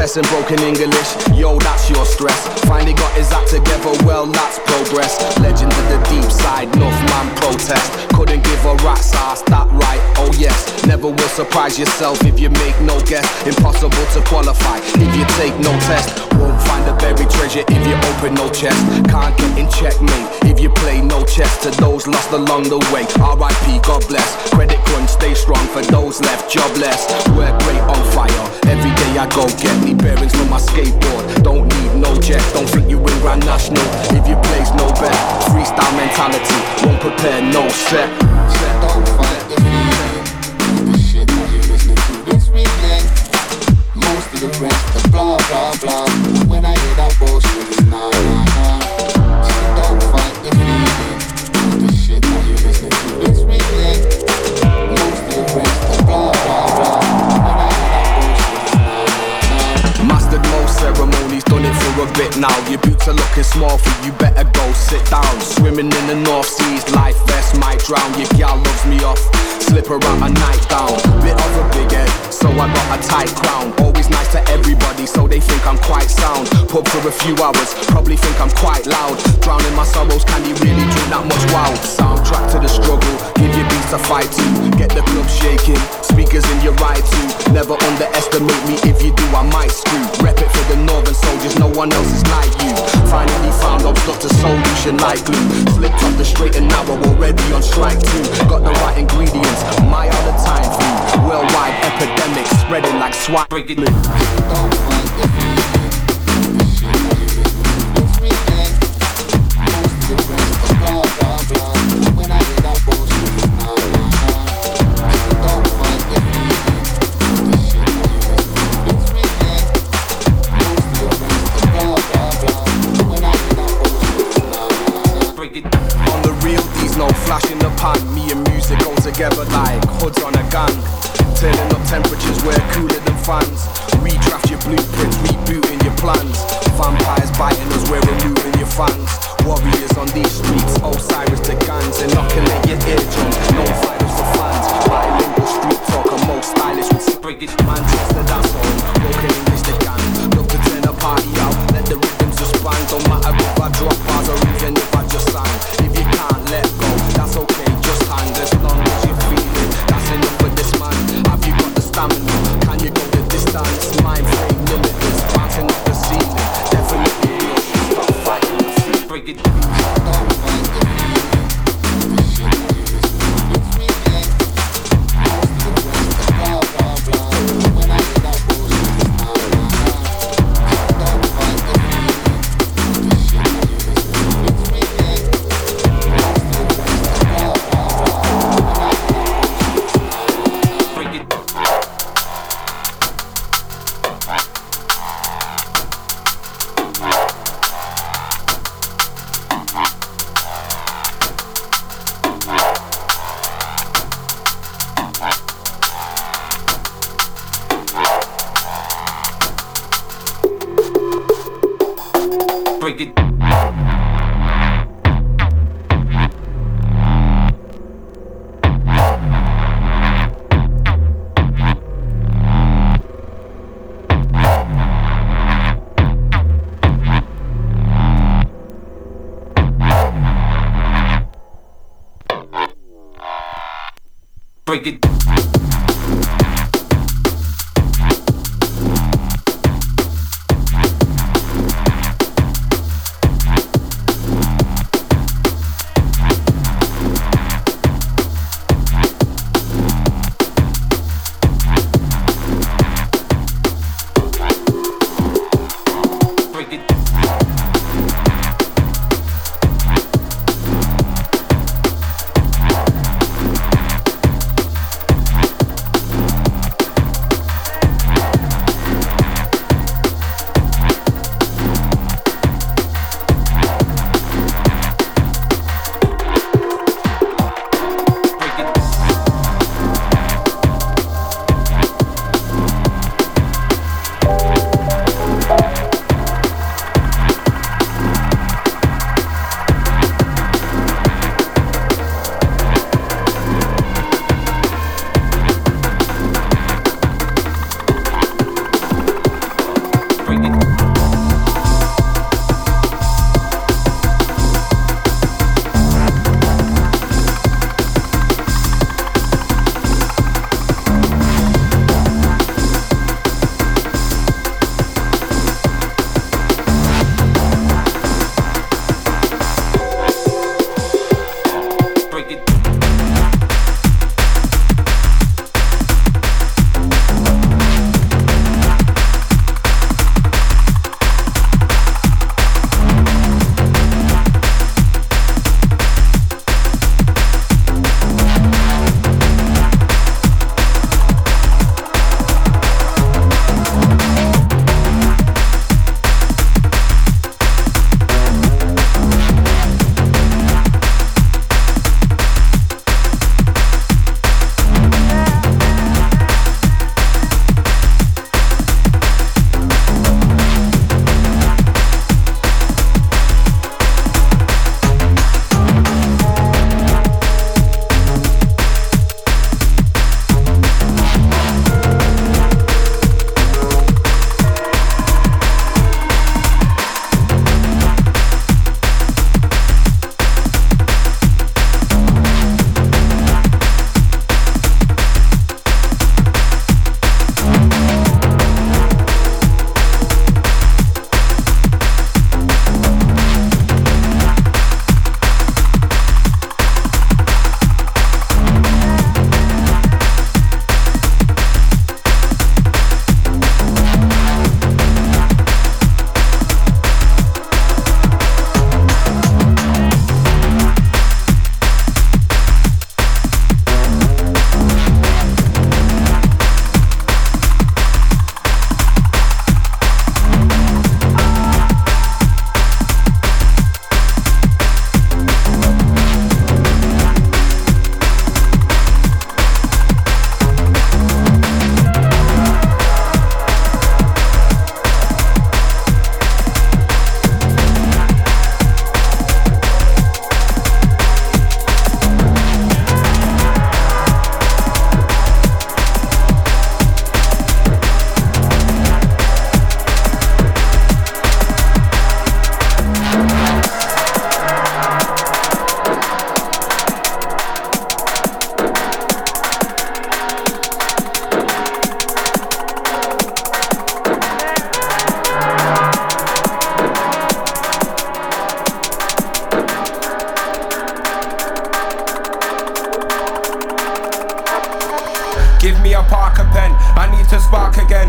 success in broken English. Yo, that's your stress. Finally got his act together, well, that's progress. Legend of the deep side, North man protest. Couldn't give a rat's ass, that right, oh yes. Never will surprise yourself if you make no guess. Impossible to qualify if you take no test. Won't find a buried treasure if you open no chest. Can't get in checkmate if you play no chess. To those lost along the way, R.I.P. God bless. Credit crunch, stay strong for those left jobless. Work rate on fire, every day I go get me bearings for my skateboard. Don't need no jet, don't think you win Grand National if you place no bet. Freestyle mentality, won't prepare no set. Don't fight the feeling. The shit that you listening to this weekend. Most of the rest, the blah blah blah. When I hear that bullshit, it's nah nah nah. Don't fight the feeling. The shit that you listening to this weekend. Most of the rest, the blah blah blah. When I hear that bullshit, it's nah nah nah. Mastered most ceremonies, done it for a bit now. Your boots are looking small for you, better go sit down. Swimming in the North Seas, life vest might drown. Your gal loves me off, slip her out a nightgown. Bit of a big head, so I got a tight crown. Always nice to everybody, so they think I'm quite sound. Pub for a few hours, probably think I'm quite loud. Drowning my sorrows, can you really drink that much? Wow. Soundtrack to the struggle, give your beats a fight to. Get the club shaking, speakers in your ride too. Never underestimate me, if you do I might screw. Rep it for the northern soldiers, no one else is like you. Finally found I've got a solution like glue. Slipped off the straight and narrow, already on strike two. Got the right ingredients, my other time food. Worldwide epidemic, spreading like swine. Break it. Don't fight the feeling. The shit that you listening to this weekend. Most of the rest, the blah blah blah. When I hear that bullshit, it's nah nah nah. Don't fight the feeling. The shit that you listening to this weekend. Most of the rest, the blah blah blah. When I hear that bullshit, it's nah nah nah. Break it. On the real, these no flash in the pan. Me and music go together like hoods on a gang. Turning up temperatures, we're cooler than fans. Redraft your blueprints, rebooting your plans. Vampires biting us, we're removing your fangs. Warriors on these streets, Osiris to guns. Inoculate your eardrums, no virus for fans. Bilingual street talk, and most stylish with break it. Manchester, that's all. Broken English, the gang. Love to turn a party out, let the rhythms just bang. Don't matter if I drop bars or even if I just sang. If you can't let go, that's okay, just hang. As long as you feel it, that's enough for this man. Have you got the stamina? Can you go the distance? Mind frame limitless, bouncing off the ceiling. Definitely real shit, stop fighting the feet. Break it. Don't fight the feeling. The shit that you listening to this weekend. Most of the rest, the blah blah blah. When I hear that bullshit, it's nah nah nah. Don't fight the feeling. The shit that you listening to this weekend. Most of the rest, the blah blah blah. When I hear that bullshit, it's nah nah nah. Break it. Break it. Break it.